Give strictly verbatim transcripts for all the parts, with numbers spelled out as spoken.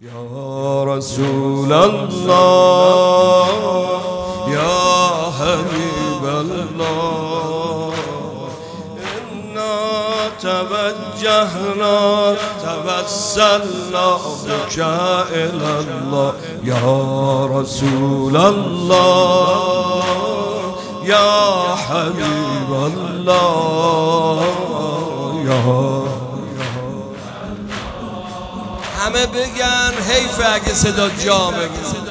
یا رسول الله یا حبیب الله انا توجهنا توسلنا بك الى الله یا رسول الله یا حبیب الله یا همه بگن حیف اگه صدا جا بگن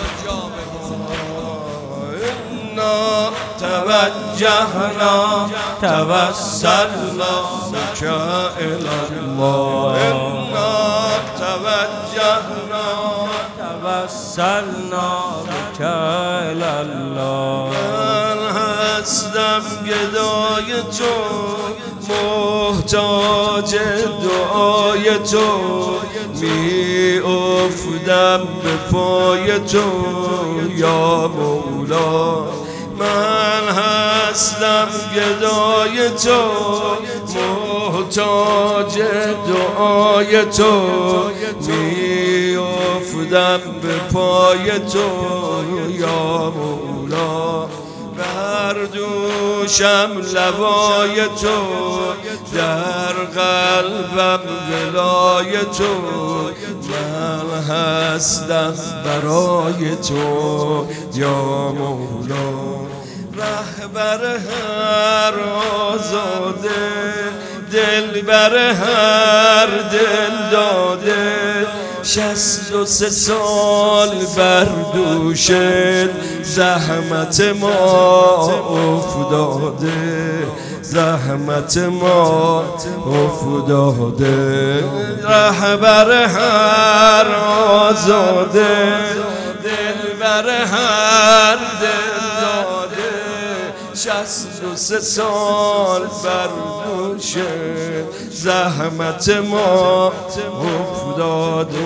انا توجهنا توسلنا بك الى الله انا توجهنا توسلنا بك الى الله من هستم گدای تو محتاج دعای تو می افتم به پای تو یا مولا من هستم گدای تو محتاج دعای تو می افتم به پای تو یا مولا بر دوشم لبای تو در قلبم ولای تو من هستم برای تو یا مولا رهبر هر آزاده دل بر هر دل داده شصت و سه سال بر دوشت زحمت ما افتاده زحمت ما افتاده رهبر هر آزاده دل بر هر دل داده شصت و سه سال بر دوشت زحمت ما افتاده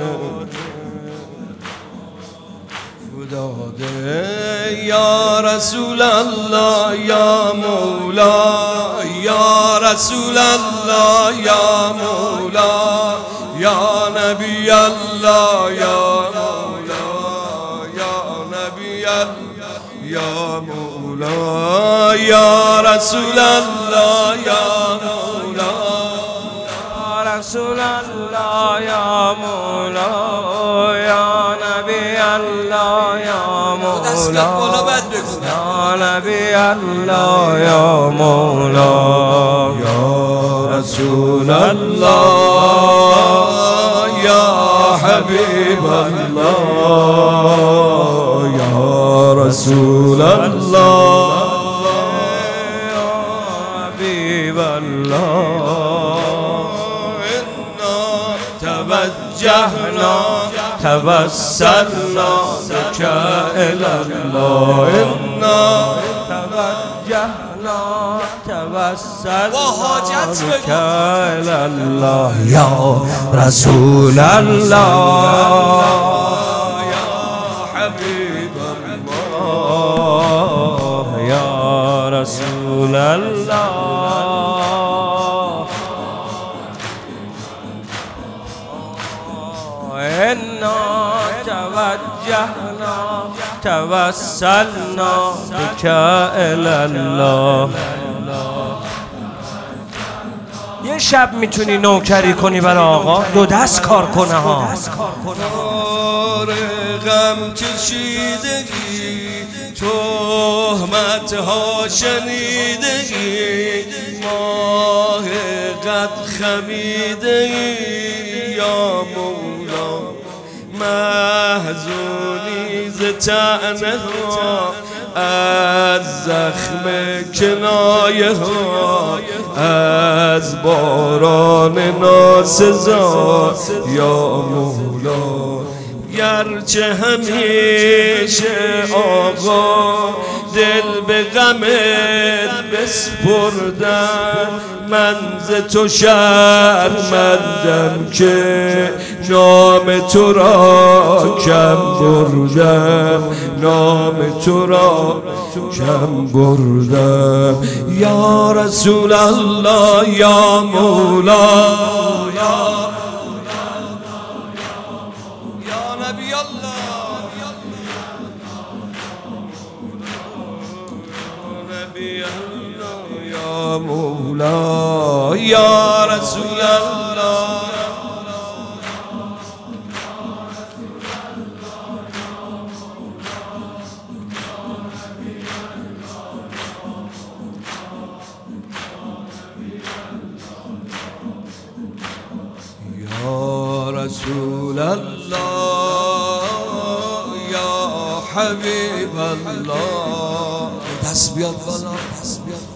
افتاده یا رسول الله یا مولا یا رسول الله یا مولا یا نبی الله یا مولا یا نبی الله یا مولا یا رسول الله یا مولا یا رسول الله یا مولا یا نبی الله یا مولا یا نبی الله یا مولا یا رسول الله یا حبیب الله یا رسول الله یا حبیب الله انا توجهنا توسلنا بك الى الله انا توجهنا توسلنا بك الى الله یا رسول الله یا حبیب الله یا رسول الله انا توجهنا توسلنا بك الى الله یه شب میتونی نوکری کنی برای آقا دو دست کار کنه ها غم کشیدگی تهمت ها شنیدگی ماه قد خمیدگی یا مولا محزونی ز طعنه ها از زخم کنایه ها از باران ناسزا یا مولا گرچه همیشه آقا دل به غمت بسپردم من ز تو شرمندم که نام تو را کم بردم نام تو را کم بردم یا رسول الله یا مولا نبی الله نبی الله یا مولا یا رسول الله یا رسول الله یا حبیب الله دست بیاد بالا دست بیاد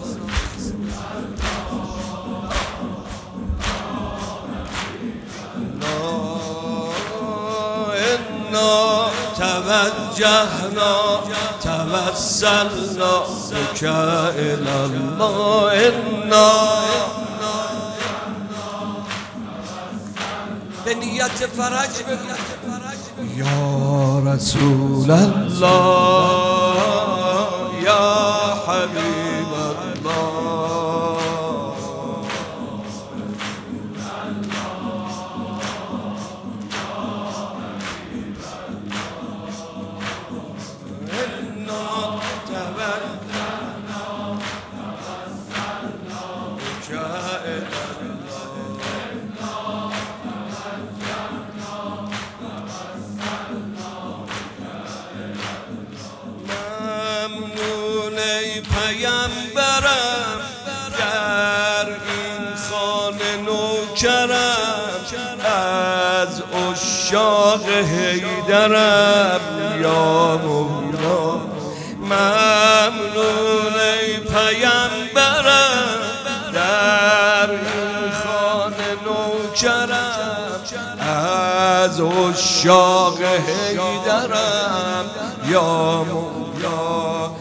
بالا انا توجهنا توسلنا بک الی الله انا به نیت فرج یا رسول الله یا حبیب الله انا توجهنا بک الی پیامبرم در این خانه نوکرم از عشاق حیدرم یا مولا ممنون ای پیامبرم در این خانه نوکرم از عشاق حیدرم یا مولا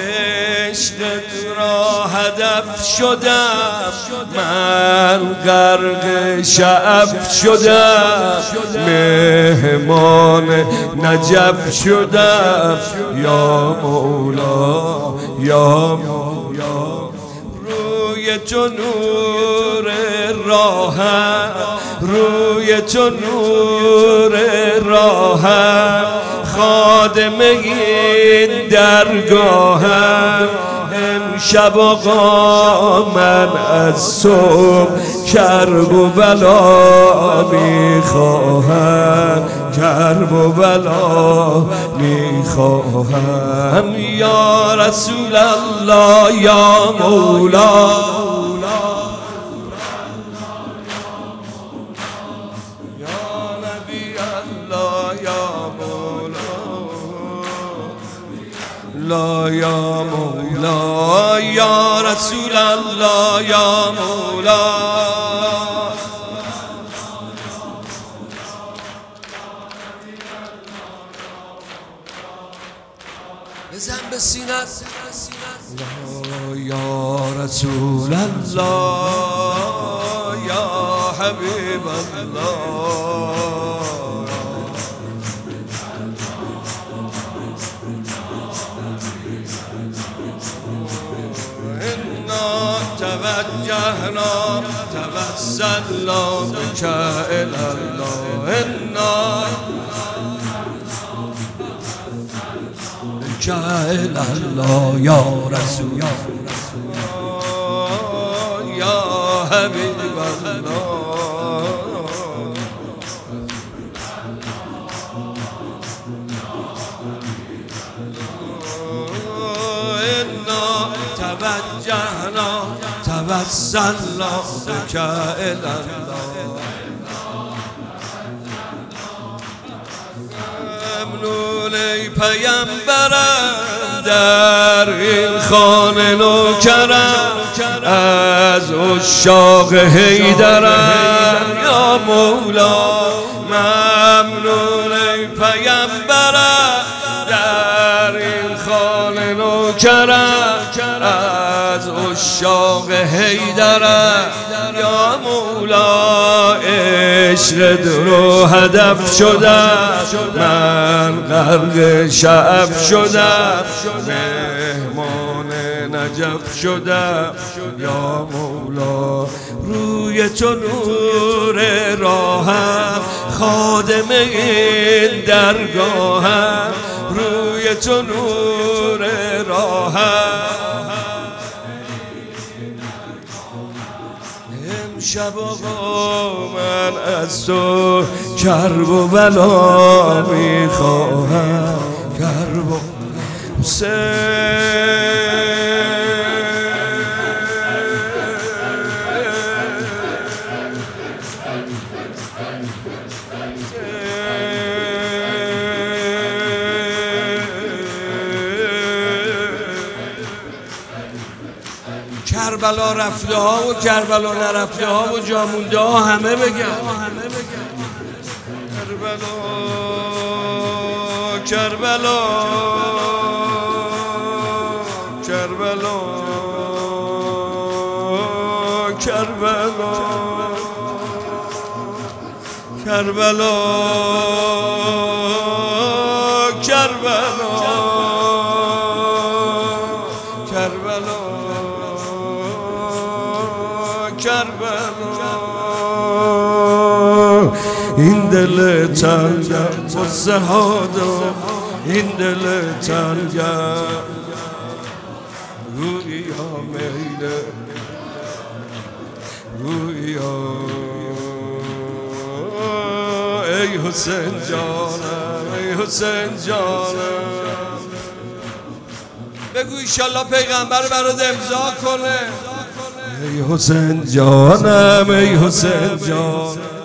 عشقت را هدف شدم من غرق شعب شدم مهمان نجف شدم یا مولا یا مولا روی تو نور راهم روی تو نور راهم خادم این درگاهم امشب آقا من از صبح کرب و بلا میخواهم کرب و بلا میخواهم یا رسول الله یا مولا لا یا مولا یا رسول الله یا مولا بزن به سینت یا رسول الله یا حبیب الله توجهنا توسلنا بک الی الله انا بک الی الله یا رسول یا حبیب الله انا توجهنا توسلنا بک الی الله ممنون ای پیامبرم در این خانه نوکرم از عشاق حیدرم یا مولا ممنون ای پیامبرم در این خانه نوکرم از عشاق حیدرم یا مولا عشق رو هدف شدم من غرق شعب شدم مهمان نجف شدم یا مولا روی تو نور راهم خادم این این درگاهم روی تو نور راهم امشب آقا من از تو کرب و بلا میخواهم کرب و کربلا رفته ها و کربلا نرفته ها و جامونده ها همه بگن کربلا کربلا کربلا کربلا کربلا کربلا کربلا کربلا این دل تنگم قصه ها دارم این دل تنگم رویا میله رویا ای حسین جانم ای حسین جانم بگو ایشالله پیغمبر برات امضا کنه ای حسین جانم ای حسین جانم